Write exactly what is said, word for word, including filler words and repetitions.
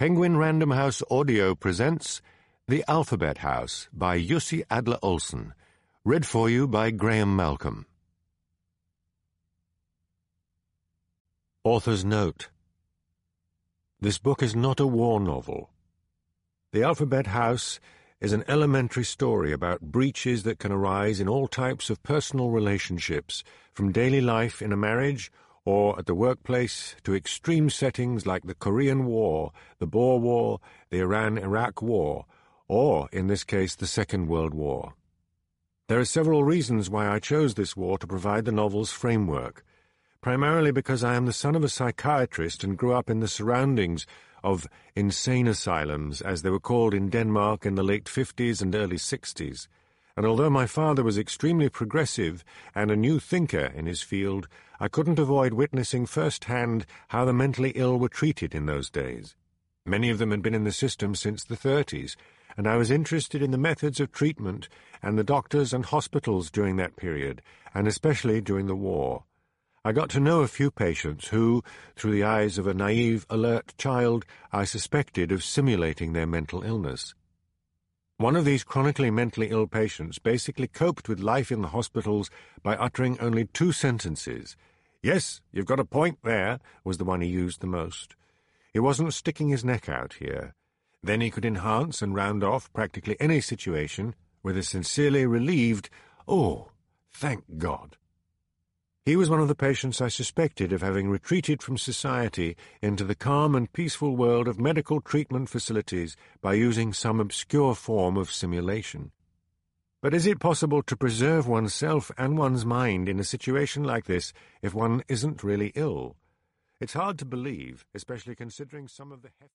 Penguin Random House Audio presents The Alphabet House by Jussi Adler-Olsen, read for you by Graham Malcolm. Author's Note: This book is not a war novel. The Alphabet House is an elementary story about breaches that can arise in all types of personal relationships, from daily life in a marriage or at the workplace to extreme settings like the Korean War, the Boer War, the Iran-Iraq War, or, in this case, the Second World War. There are several reasons why I chose this war to provide the novel's framework, primarily because I am the son of a psychiatrist and grew up in the surroundings of insane asylums, as they were called in Denmark in the late fifties and early sixties. And although my father was extremely progressive and a new thinker in his field, I couldn't avoid witnessing firsthand how the mentally ill were treated in those days. Many of them had been in the system since the thirties, and I was interested in the methods of treatment and the doctors and hospitals during that period, and especially during the war. I got to know a few patients who, through the eyes of a naive, alert child, I suspected of simulating their mental illness. One of these chronically mentally ill patients basically coped with life in the hospitals by uttering only two sentences. "Yes, you've got a point there," was the one he used the most. He wasn't sticking his neck out here. Then he could enhance and round off practically any situation with a sincerely relieved, "Oh, thank God." He was one of the patients I suspected of having retreated from society into the calm and peaceful world of medical treatment facilities by using some obscure form of simulation. But is it possible to preserve oneself and one's mind in a situation like this if one isn't really ill? It's hard to believe, especially considering some of the heft-